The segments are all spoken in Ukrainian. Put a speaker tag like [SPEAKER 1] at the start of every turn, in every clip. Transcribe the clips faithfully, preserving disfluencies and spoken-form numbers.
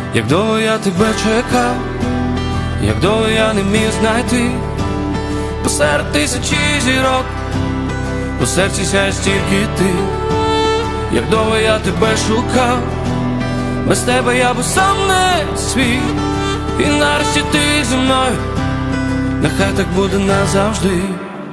[SPEAKER 1] як довго я тебе чекав, як довго я не міг знайти посеред тисячі зірок, у серці сяєш тільки ти. Як довго я тебе шукав, без тебе я був сам не свій. І нарешті ти зі мною, нехай так буде назавжди.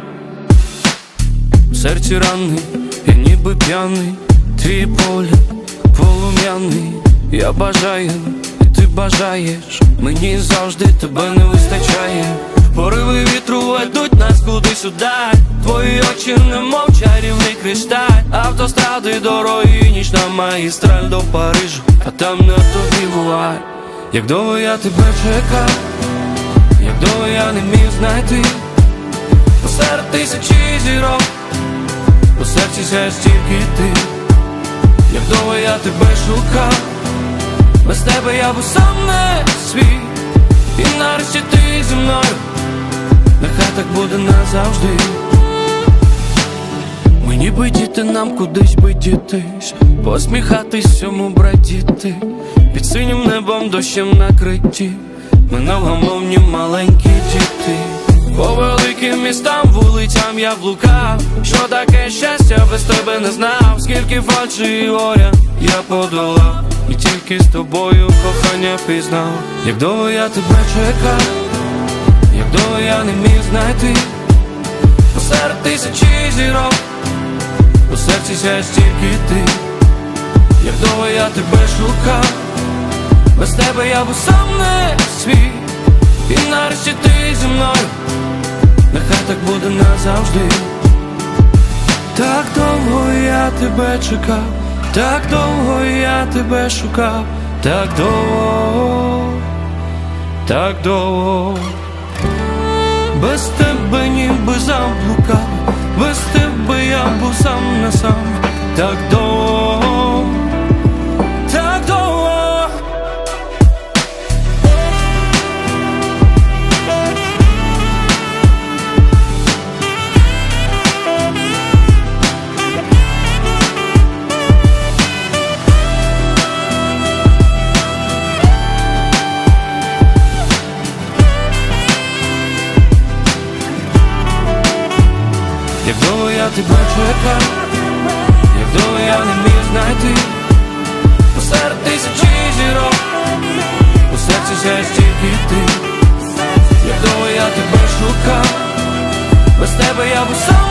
[SPEAKER 1] В серці ранний, я ніби п'яний, твій погляд полум'яний. Я бажаю, і ти бажаєш, мені завжди тебе не вистачає. Пориви вітру ведуть нас кудись удаль, твої очі немов чарівний кришталь. Автостради, дороги, нічна магістраль до Парижу, а там на тобі буває. Як довго я тебе чекав, як довго я не міг знайти посеред тисячі зірок, у серці сяєш тільки ти. Як довго я тебе шукав, без тебе я був сам не свій. І нарешті ти зі мною, нехай так буде назавжди. Мені би діти, нам кудись би дітись, посміхатись всьому, брадіти, під синім небом дощем накриті, ми невгамовні маленькі діти. По великим містам, вулицям я блукав, що таке щастя, без тебе не знав. Скільки фальші і горя я подолав, і тільки з тобою кохання пізнав. Як довго я тебе чекав, як довго я не міг знайти посеред тисячі зірок, у серці сяєш тільки ти. Як довго я тебе шукав, без тебе я був сам не свій. І нарешті ти зі мною, нехай так буде назавжди. Так довго я тебе чекав, так довго я тебе шукав, так довго, так довго. Без тебе ніби заблукав, без тебе я був сам на сам. Так довго, так довго. Як довго я тебе чекав, як довго я не міг знайти посеред тисячі зірок, у серці сяєш тільки ти. Як довго я тебе шукав, без тебе я був сам